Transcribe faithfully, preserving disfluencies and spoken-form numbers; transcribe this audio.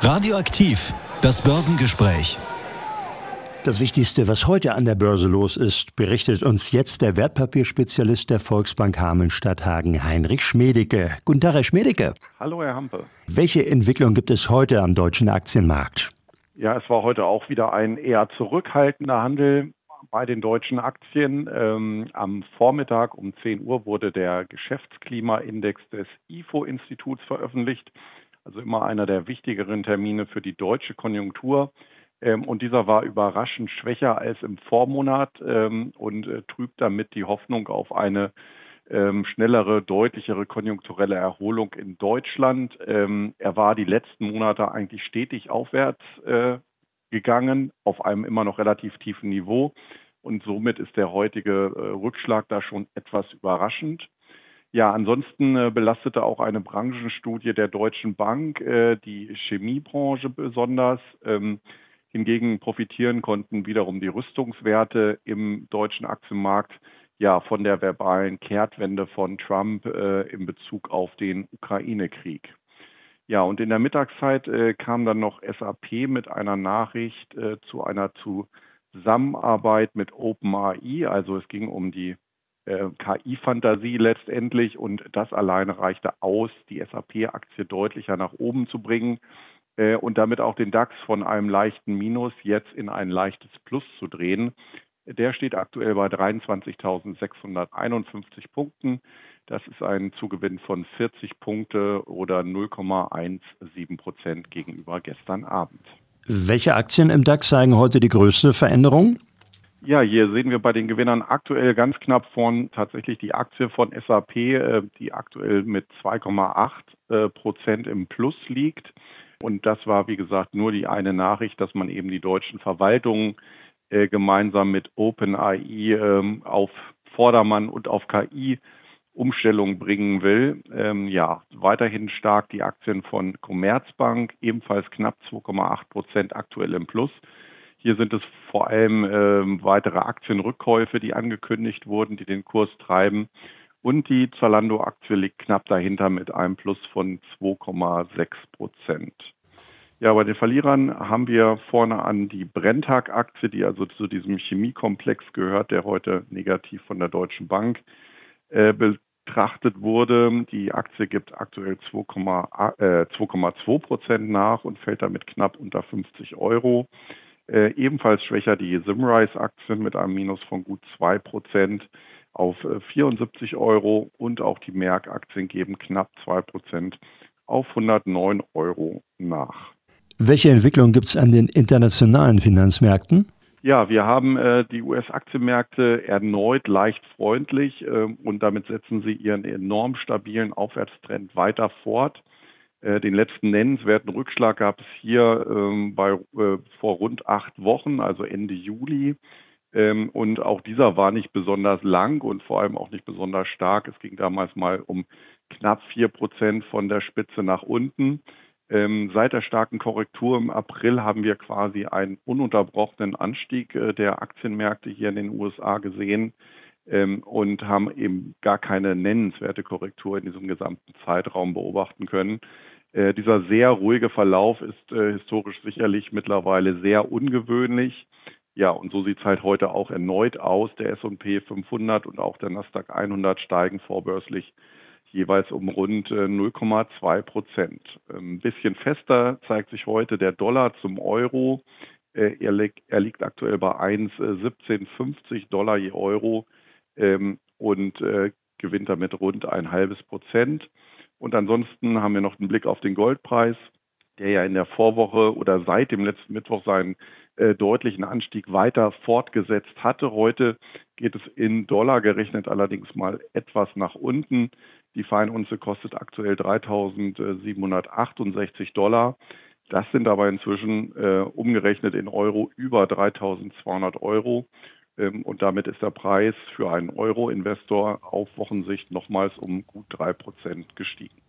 Radioaktiv, das Börsengespräch. Das Wichtigste, was heute an der Börse los ist, berichtet uns jetzt der Wertpapierspezialist der Volksbank Hameln-Stadthagen, Heinrich Schmedeke. Guten Tag, Herr Schmedeke. Hallo, Herr Hampe. Welche Entwicklung gibt es heute am deutschen Aktienmarkt? Ja, es war heute auch wieder ein eher zurückhaltender Handel bei den deutschen Aktien. Ähm, am Vormittag um zehn Uhr wurde der Geschäftsklimaindex des I F O-Instituts veröffentlicht. Also immer einer der wichtigeren Termine für die deutsche Konjunktur. Ähm, und dieser war überraschend schwächer als im Vormonat ähm, und äh, trübt damit die Hoffnung auf eine ähm, schnellere, deutlichere konjunkturelle Erholung in Deutschland. Ähm, er war die letzten Monate eigentlich stetig aufwärts äh, gegangen, auf einem immer noch relativ tiefen Niveau. Und somit ist der heutige äh, Rückschlag da schon etwas überraschend. Ja, ansonsten äh, belastete auch eine Branchenstudie der Deutschen Bank äh, die Chemiebranche besonders. Ähm, hingegen profitieren konnten wiederum die Rüstungswerte im deutschen Aktienmarkt ja von der verbalen Kehrtwende von Trump äh, in Bezug auf den Ukraine-Krieg. Ja, und in der Mittagszeit äh, kam dann noch S A P mit einer Nachricht äh, zu einer Zusammenarbeit mit OpenAI. Also es ging um die äh, K I-Fantasie letztendlich und das alleine reichte aus, die S A P-Aktie deutlicher nach oben zu bringen äh, und damit auch den DAX von einem leichten Minus jetzt in ein leichtes Plus zu drehen. Der steht aktuell bei dreiundzwanzigtausendsechshunderteinundfünfzig Punkten. Das ist ein Zugewinn von vierzig Punkte oder null Komma siebzehn Prozent gegenüber gestern Abend. Welche Aktien im DAX zeigen heute die größte Veränderung? Ja, hier sehen wir bei den Gewinnern aktuell ganz knapp vorn tatsächlich die Aktie von S A P, die aktuell mit zwei Komma acht Prozent im Plus liegt. Und das war, wie gesagt, nur die eine Nachricht, dass man eben die deutschen Verwaltungen äh, gemeinsam mit OpenAI ähm, auf Vordermann und auf K I-Umstellung bringen will. Ähm, ja, weiterhin stark die Aktien von Commerzbank, ebenfalls knapp zwei Komma acht Prozent aktuell im Plus. Hier sind es vor allem ähm, weitere Aktienrückkäufe, die angekündigt wurden, die den Kurs treiben. Und die Zalando-Aktie liegt knapp dahinter mit einem Plus von zwei Komma sechs Prozent. Ja, bei den Verlierern haben wir vorne an die Brenntag-Aktie, die also zu diesem Chemiekomplex gehört, der heute negativ von der Deutschen Bank äh, betrachtet wurde. Die Aktie gibt aktuell zwei Komma zwei Prozent nach und fällt damit knapp unter fünfzig Euro. Äh, ebenfalls schwächer die Symrise-Aktie mit einem Minus von gut zwei Prozent auf äh, vierundsiebzig Euro und auch die Merck-Aktien geben knapp zwei Prozent auf hundertneun Euro nach. Welche Entwicklung gibt es an den internationalen Finanzmärkten? Ja, wir haben äh, die U S-Aktienmärkte erneut leicht freundlich äh, und damit setzen sie ihren enorm stabilen Aufwärtstrend weiter fort. Äh, den letzten nennenswerten Rückschlag gab es hier ähm, bei, äh, vor rund acht Wochen, also Ende Juli. Ähm, und auch dieser war nicht besonders lang und vor allem auch nicht besonders stark. Es ging damals mal um knapp vier Prozent von der Spitze nach unten. Ähm, seit der starken Korrektur im April haben wir quasi einen ununterbrochenen Anstieg äh, der Aktienmärkte hier in den U S A gesehen ähm, und haben eben gar keine nennenswerte Korrektur in diesem gesamten Zeitraum beobachten können. Äh, dieser sehr ruhige Verlauf ist äh, historisch sicherlich mittlerweile sehr ungewöhnlich. Ja, und so sieht es halt heute auch erneut aus. Der S und P fünfhundert und auch der Nasdaq hundert steigen vorbörslich jeweils um rund null Komma zwei Prozent. Ein bisschen fester zeigt sich heute der Dollar zum Euro. Er liegt, er liegt aktuell bei eins Komma siebzehn fünfzig Dollar je Euro ähm, und äh, gewinnt damit rund ein halbes Prozent. Und ansonsten haben wir noch einen Blick auf den Goldpreis, der ja in der Vorwoche oder seit dem letzten Mittwoch seinen äh, deutlichen Anstieg weiter fortgesetzt hatte. Heute geht es in Dollar gerechnet allerdings mal etwas nach unten. Die Feinunze kostet aktuell dreitausendsiebenhundertachtundsechzig Dollar. Das sind aber inzwischen äh, umgerechnet in Euro über dreitausendzweihundert Euro. Ähm, und damit ist der Preis für einen Euro-Investor auf Wochensicht nochmals um gut drei Prozent gestiegen.